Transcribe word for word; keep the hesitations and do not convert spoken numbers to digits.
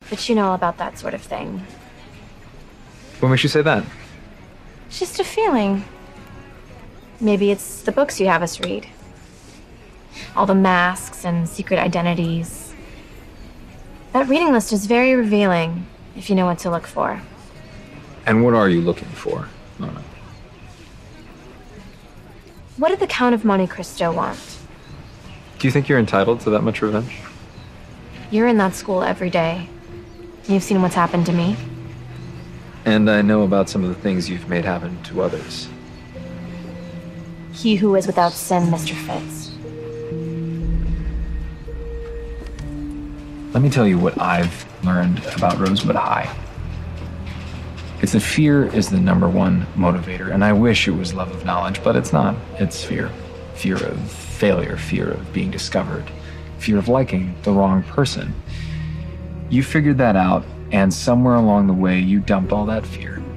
but you know all about that sort of thing. What makes you say that? It's just a feeling. Maybe it's the books you have us read. All the masks and secret identities. That reading list is very revealing, if you know what to look for. And what are you looking for, Mona? What did the Count of Monte Cristo want? Do you think you're entitled to that much revenge? You're in that school every day. You've seen what's happened to me. And I know about some of the things you've made happen to others. He who is without sin, Mister Fitz. Let me tell you what I've learned about Rosewood High. It's that fear is the number one motivator, and I wish it was love of knowledge, but it's not. It's fear. Fear of failure, fear of being discovered, fear of liking the wrong person. You figured that out, and somewhere along the way, you dumped all that fear.